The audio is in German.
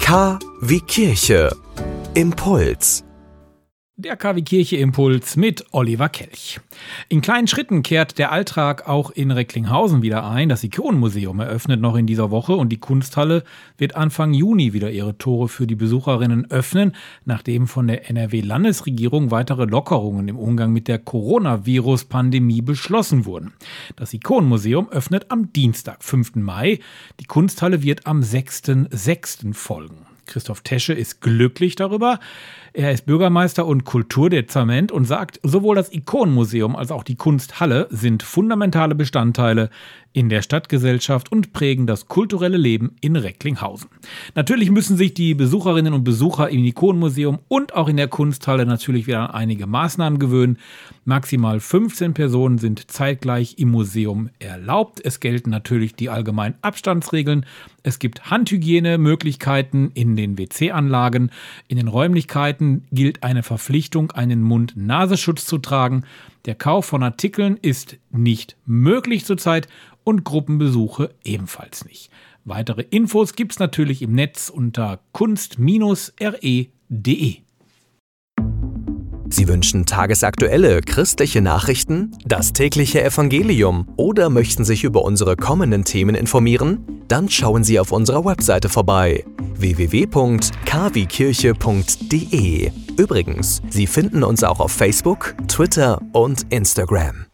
K wie Kirche. Impuls. Der KW Kirche Impuls mit Oliver Kelch. In kleinen Schritten kehrt der Alltag auch in Recklinghausen wieder ein. Das Ikonenmuseum eröffnet noch in dieser Woche und die Kunsthalle wird Anfang Juni wieder ihre Tore für die Besucherinnen öffnen, nachdem von der NRW-Landesregierung weitere Lockerungen im Umgang mit der Coronavirus-Pandemie beschlossen wurden. Das Ikonenmuseum öffnet am Dienstag, 5. Mai. Die Kunsthalle wird am 6.6. folgen. Christoph Tesche ist glücklich darüber. Er ist Bürgermeister und Kulturdezernent und sagt, sowohl das Ikonenmuseum als auch die Kunsthalle sind fundamentale Bestandteile in der Stadtgesellschaft und prägen das kulturelle Leben in Recklinghausen. Natürlich müssen sich die Besucherinnen und Besucher im Ikonenmuseum und auch in der Kunsthalle natürlich wieder an einige Maßnahmen gewöhnen. Maximal 15 Personen sind zeitgleich im Museum erlaubt. Es gelten natürlich die allgemeinen Abstandsregeln. Es gibt Handhygienemöglichkeiten in den WC-Anlagen. In den Räumlichkeiten gilt eine Verpflichtung, einen Mund-Nasenschutz zu tragen. Der Kauf von Artikeln ist nicht möglich zurzeit und Gruppenbesuche ebenfalls nicht. Weitere Infos gibt's natürlich im Netz unter kunst-re.de. Sie wünschen tagesaktuelle christliche Nachrichten, das tägliche Evangelium oder möchten sich über unsere kommenden Themen informieren? Dann schauen Sie auf unserer Webseite vorbei: www.kwkirche.de. Übrigens, Sie finden uns auch auf Facebook, Twitter und Instagram.